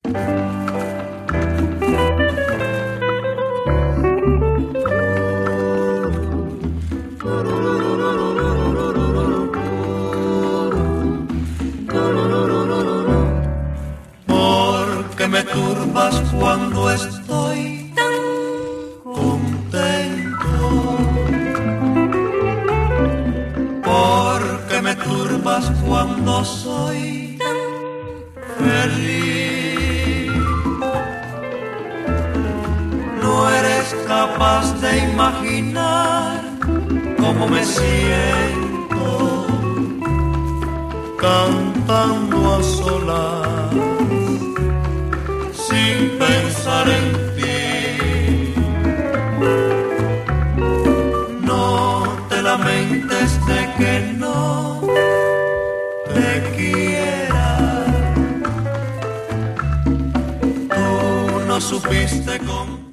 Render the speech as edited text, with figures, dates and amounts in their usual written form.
Porque me turbas cuando estoy tan contento. Porque me turbas cuando soy tan feliz. No eres capaz de imaginar cómo me siento cantando a solas sin pensar en ti. No te lamentes de que no te quiera. Tú no supiste cómo